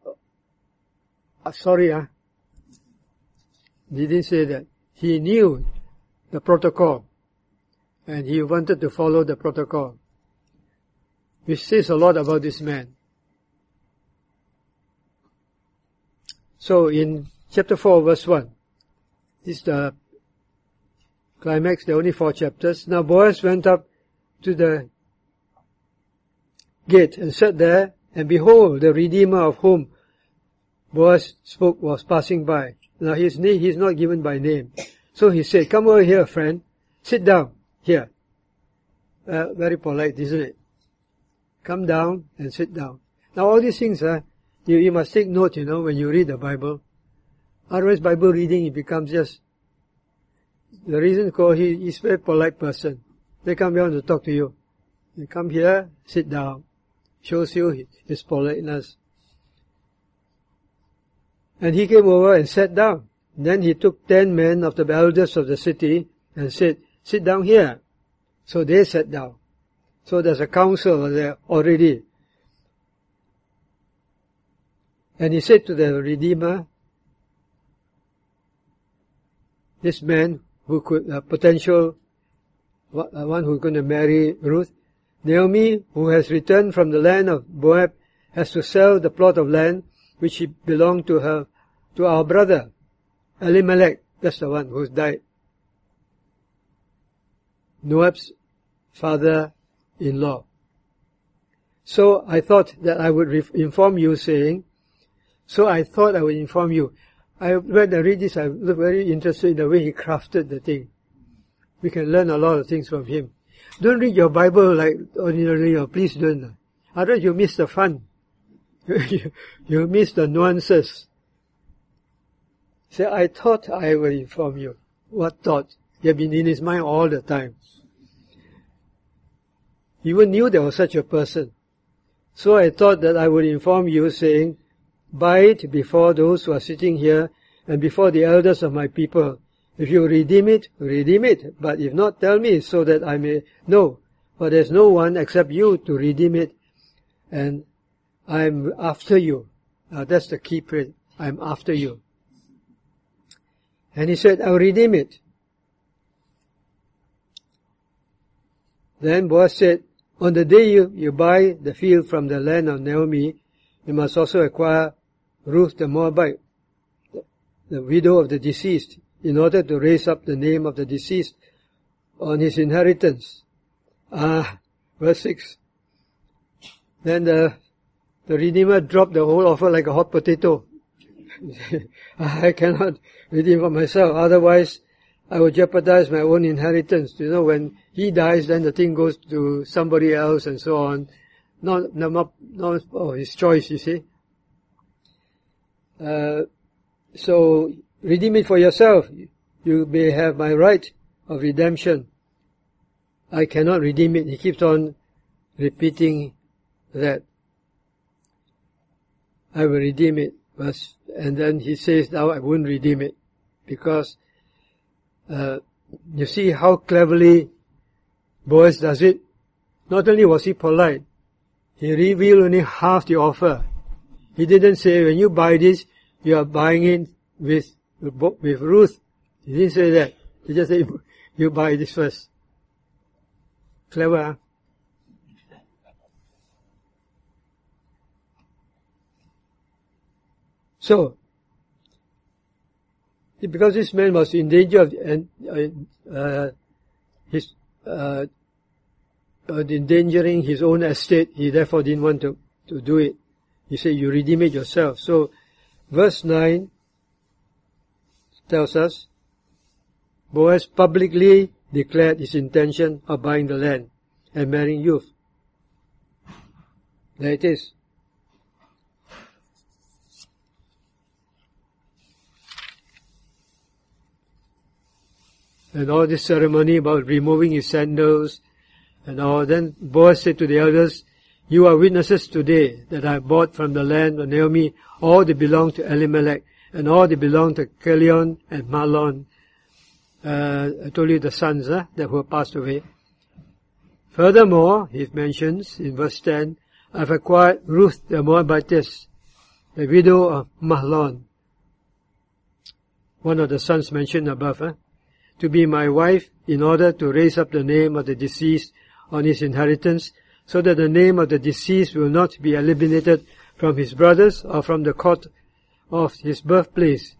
Sorry. He didn't say that. He knew the protocol and he wanted to follow the protocol, which says a lot about this man. So in chapter 4 verse 1, this is the climax. There are only 4 chapters. Now Boaz went up to the gate and sat there, and behold, the Redeemer of whom Boaz spoke was passing by. Now he's not given by name. So he said, come over here, friend. Sit down here. Very polite, isn't it? Come down and sit down. Now all these things, you must take note, when you read the Bible. Otherwise Bible reading, it becomes just, the reason he's a very polite person. They come down to talk to you. You come here, sit down. Shows you his politeness. And he came over and sat down. Then he took 10 men of the elders of the city and said, sit down here. So they sat down. So there's a council there already. And he said to the Redeemer, this man who could, potential, one who's going to marry Ruth, Naomi, who has returned from the land of Moab, has to sell the plot of land which belonged to our brother, Elimelech. That's the one who's died. Moab's father-in-law. So I thought that I would inform you, saying, when I read this, I was very interested in the way he crafted the thing. We can learn a lot of things from him. Don't read your Bible like ordinarily, please don't. Otherwise you miss the fun. You miss the nuances. Say, I thought I would inform you. What thought? He had been in his mind all the time. He even knew there was such a person. So I thought that I would inform you, saying, buy it before those who are sitting here and before the elders of my people. If you redeem it, redeem it. But if not, tell me so that I may know. For there's no one except you to redeem it. And I'm after you. That's the key phrase. I'm after you. And he said, I'll redeem it. Then Boaz said, on the day you buy the field from the land of Naomi, you must also acquire Ruth the Moabite, the widow of the deceased, in order to raise up the name of the deceased on his inheritance. Verse 6. Then the Redeemer dropped the whole offer like a hot potato. I cannot redeem for myself, otherwise I will jeopardize my own inheritance. When he dies, then the thing goes to somebody else and so on. his choice, you see. So redeem it for yourself. You may have my right of redemption. I cannot redeem it. He keeps on repeating that. I will redeem it. And then he says, now I won't redeem it. Because, you see how cleverly Boaz does it. Not only was he polite, he revealed only half the offer. He didn't say, when you buy this, you are buying it with Ruth. He didn't say that. He just said, you buy this first. Clever, huh? So, because this man was in danger of endangering his own estate, he therefore didn't want to do it. He said, you redeem it yourself. So, verse 9 tells us, Boaz publicly declared his intention of buying the land and marrying Ruth. There it is. And all this ceremony about removing his sandals and all. Then Boaz said to the elders, you are witnesses today that I bought from the land of Naomi all that belonged to Elimelech and all that belonged to Chilion and Mahlon. I told you the sons that were passed away. Furthermore, he mentions in verse 10, I've acquired Ruth the Moabitess, the widow of Mahlon, one of the sons mentioned above, to be my wife in order to raise up the name of the deceased on his inheritance, so that the name of the deceased will not be eliminated from his brothers or from the court of his birthplace,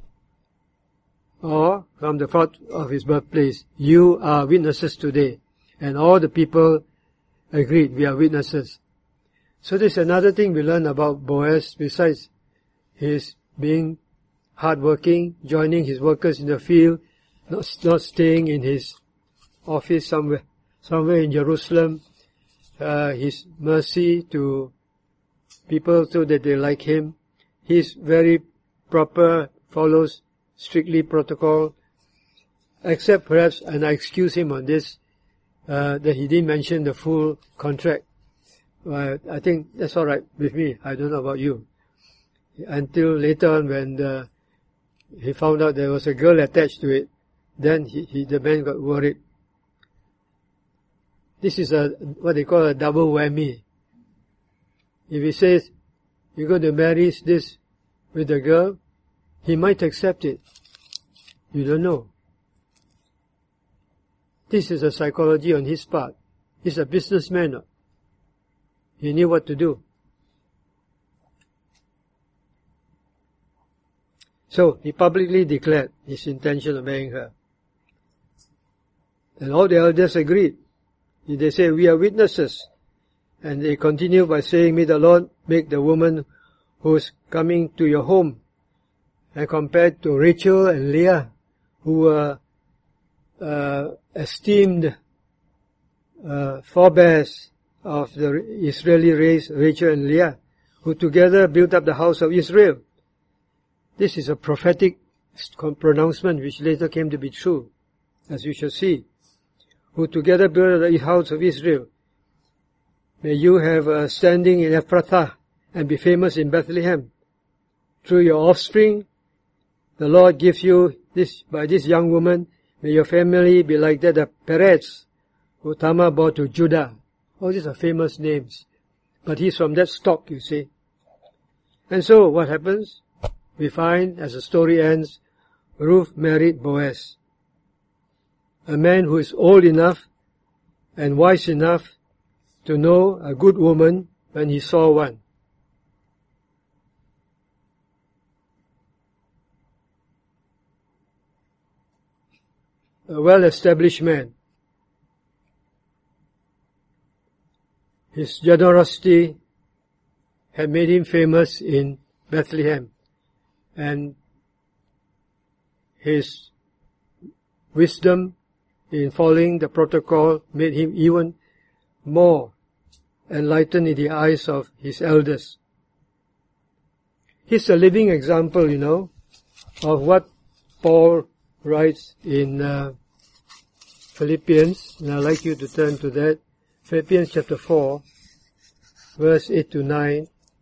or from the court of his birthplace. You are witnesses today. And all the people agreed, we are witnesses. So this is another thing we learn about Boaz, besides his being hardworking, joining his workers in the field, not staying in his office somewhere in Jerusalem, his mercy to people so that they like him. He's very proper, follows strictly protocol, except perhaps, and I excuse him on this, that he didn't mention the full contract. I think that's alright with me. I don't know about you. Until later on when he found out there was a girl attached to it, then the man got worried. This is what they call a double whammy. If he says, you're going to marry this with the girl, he might accept it. You don't know. This is a psychology on his part. He's a businessman. He knew what to do. So, he publicly declared his intention of marrying her. And all the elders agreed. They say, we are witnesses. And they continue by saying, may the Lord make the woman who is coming to your home, and compared to Rachel and Leah, who were esteemed forebears of the Israeli race, Rachel and Leah, who together built up the house of Israel. This is a prophetic pronouncement which later came to be true, as you shall see. Who together built the house of Israel. May you have a standing in Ephrathah and be famous in Bethlehem. Through your offspring, the Lord gives you by this young woman, may your family be like that of Perez, who Tamar bore to Judah. All these are famous names. But he's from that stock, you see. And so, what happens? We find, as the story ends, Ruth married Boaz, a man who is old enough and wise enough to know a good woman when he saw one. A well-established man. His generosity had made him famous in Bethlehem, and his wisdom in following the protocol made him even more enlightened in the eyes of his elders. He's a living example, of what Paul writes in Philippians, and I'd like you to turn to that. Philippians chapter 4, verse 8 to 9.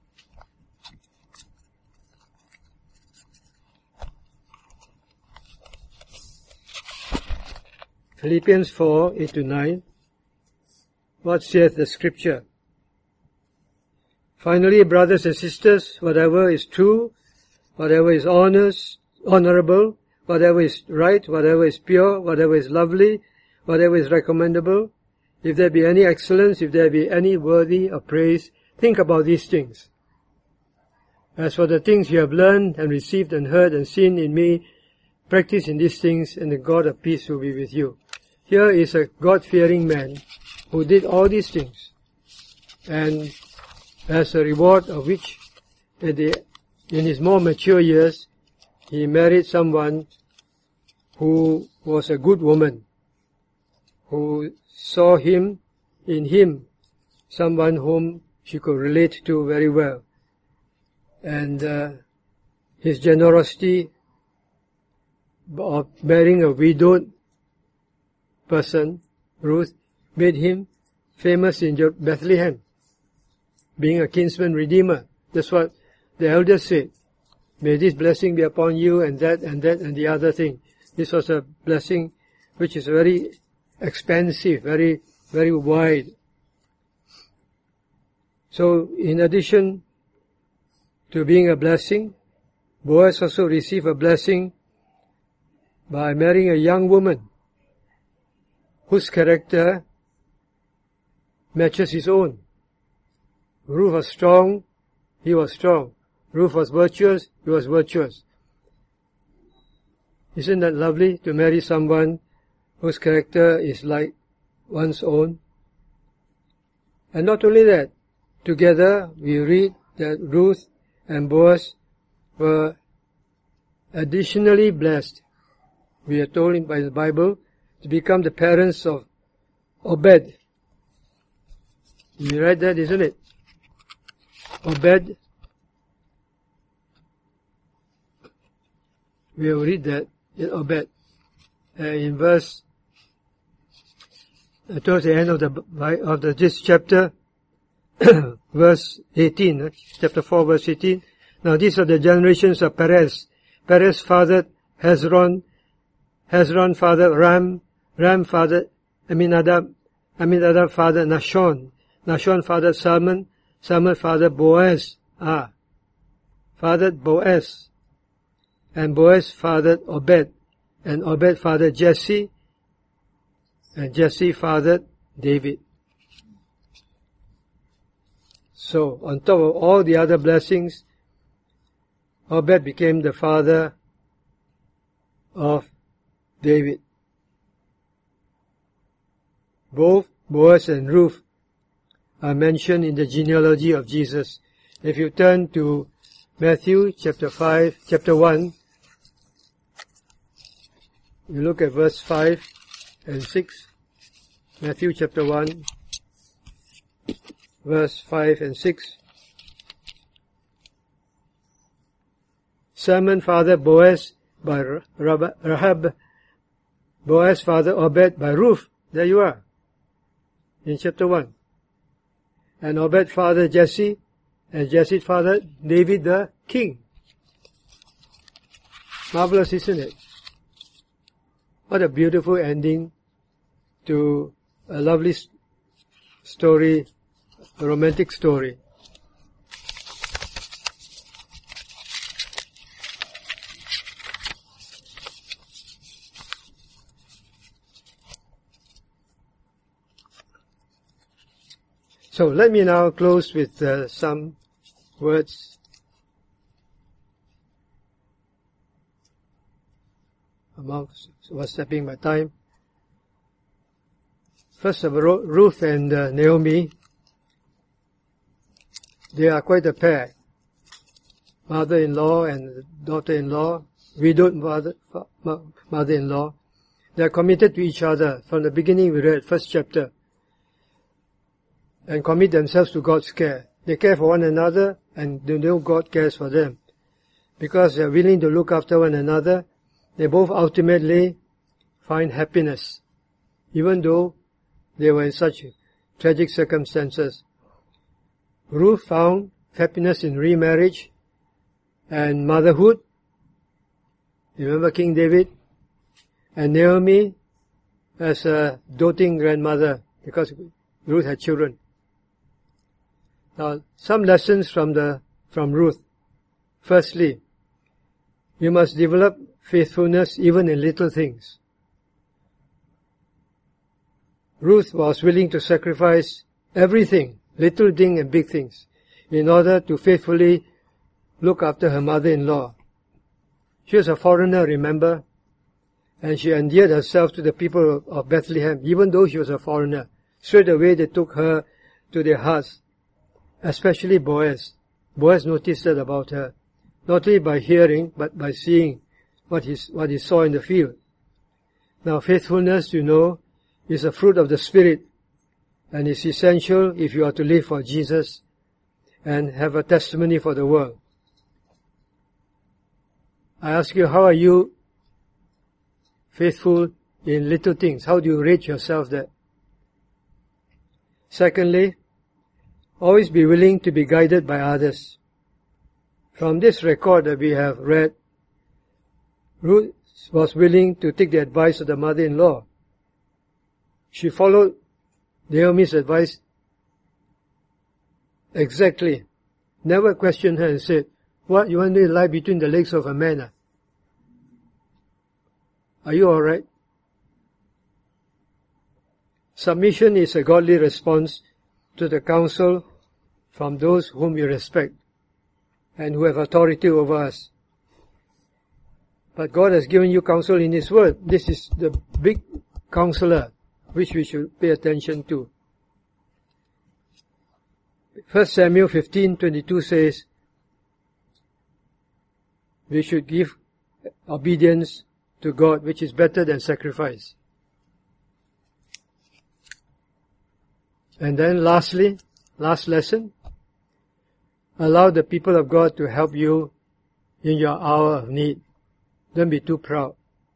Philippians 4, 8 to 9. What saith the scripture? Finally, brothers and sisters, whatever is true, whatever is honorable, whatever is right, whatever is pure, whatever is lovely, whatever is recommendable, if there be any excellence, if there be any worthy of praise, think about these things. As for the things you have learned and received and heard and seen in me, practice in these things, and the God of peace will be with you. Here is a God-fearing man who did all these things, and as a reward of which, in his more mature years, he married someone who was a good woman, who saw in him someone whom she could relate to very well. And his generosity of marrying a widowed person, Ruth, made him famous in Bethlehem, being a kinsman redeemer. That's what the elders said. May this blessing be upon you, and that and the other thing. This was a blessing which is very expansive, very, very wide. So, in addition to being a blessing, Boaz also received a blessing by marrying a young woman whose character matches his own. Ruth was strong, he was strong. Ruth was virtuous, he was virtuous. Isn't that lovely, to marry someone whose character is like one's own? And not only that, together we read that Ruth and Boaz were additionally blessed, we are told by the Bible, to become the parents of Obed. You read that, isn't it? Obed. We will read that in Obed. In verse, towards the end of this chapter, verse 18, chapter 4, verse 18. Now these are the generations of Perez. Perez fathered Hezron. Hezron fathered Ram. Ram fathered Aminadab. Aminadab fathered Nahshon. Nahshon fathered Salmon. Salmon fathered Boaz. Fathered Boaz. And Boaz fathered Obed. And Obed fathered Jesse. And Jesse fathered David. So, on top of all the other blessings, Obed became the father of David. Both Boaz and Ruth are mentioned in the genealogy of Jesus. If you turn to Matthew chapter 1, you look at verse 5 and 6. Matthew chapter 1, verse 5 and 6. Salmon fathered Boaz by Rahab. Boaz fathered Obed by Ruth. There you are, in chapter 1. And Obed fathered Jesse, and Jesse fathered David the king. Marvelous, isn't it? What a beautiful ending to a lovely story, a romantic story. So let me now close with some words amongst overstepping my time. First of all, Ruth and Naomi, they are quite a pair. Mother-in-law and daughter-in-law, widowed mother-in-law. They are committed to each other. From the beginning we read, first chapter. and commit themselves to God's care. They care for one another and they know God cares for them. Because they are willing to look after one another, they both ultimately find happiness, even though they were in such tragic circumstances. Ruth found happiness in remarriage and motherhood. Remember King David? And Naomi as a doting grandmother, because Ruth had children. Now, some lessons from Ruth. Firstly, you must develop faithfulness even in little things. Ruth was willing to sacrifice everything, little things and big things, in order to faithfully look after her mother-in-law. She was a foreigner, remember? And she endeared herself to the people of Bethlehem, even though she was a foreigner. Straight away they took her to their hearts, especially Boaz. Boaz noticed that about her, not only by hearing, but by seeing what he saw in the field. Now faithfulness, you know, is a fruit of the Spirit, and is essential if you are to live for Jesus and have a testimony for the world. I ask you, how are you faithful in little things? How do you rate yourself there? Secondly, always be willing to be guided by others. From this record that we have read, Ruth was willing to take the advice of the mother-in-law. She followed Naomi's advice exactly. Never questioned her and said, "What, you want to lie between the legs of a man? Are you alright?" Submission is a godly response to the counsel from those whom we respect and who have authority over us. But God has given you counsel in His Word. This is the big counselor which we should pay attention to. 1 Samuel 15:22 says, we should give obedience to God, which is better than sacrifice. And then lastly, last lesson, allow the people of God to help you in your hour of need. Don't be too proud.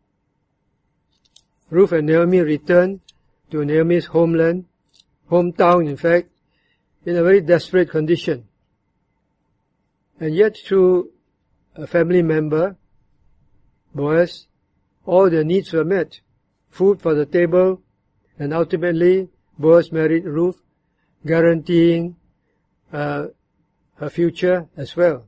Ruth and Naomi returned to Naomi's hometown in fact, in a very desperate condition. And yet through a family member, Boaz, all their needs were met. Food for the table, and ultimately Boaz married Ruth, guaranteeing her future as well.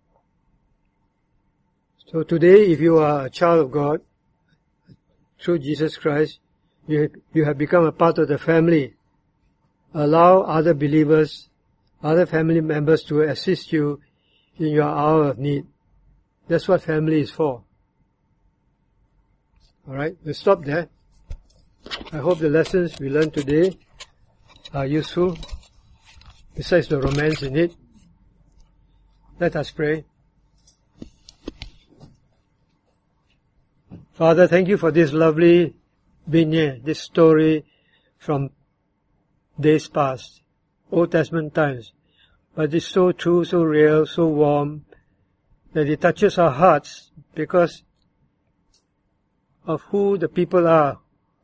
So today, if you are a child of God, through Jesus Christ, you have become a part of the family. Allow other believers, other family members to assist you in your hour of need. That's what family is for. Alright, we'll stop there. I hope the lessons we learned today are useful, besides the romance in it. Let us pray. Father, thank you for this lovely vignette, this story from days past, Old Testament times. But it's so true, so real, so warm, that it touches our hearts because of who the people are.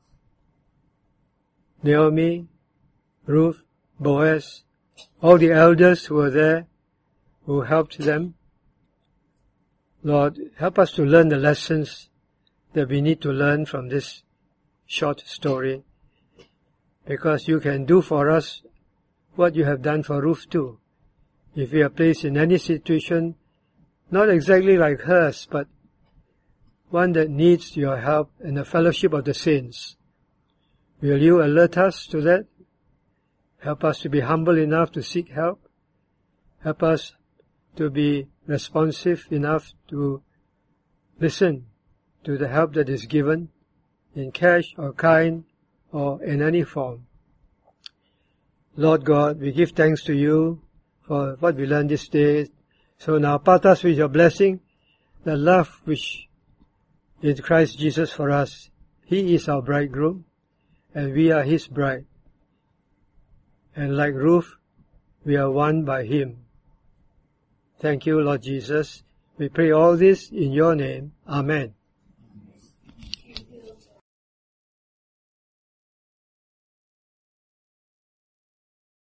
Naomi, Ruth, Boaz, all the elders who were there, who helped them. Lord, help us to learn the lessons that we need to learn from this short story, because you can do for us what you have done for Ruth too. If we are placed in any situation, not exactly like hers, but one that needs your help and the fellowship of the saints, will you alert us to that? Help us to be humble enough to seek help. Help us to be responsive enough to listen to the help that is given, in cash or kind or in any form. Lord God, we give thanks to you for what we learned this day. So now part us with your blessing, the love which is Christ Jesus for us. He is our bridegroom, and we are His bride. and like Ruth, we are won by Him. Thank you, Lord Jesus. We pray all this in your name. Amen.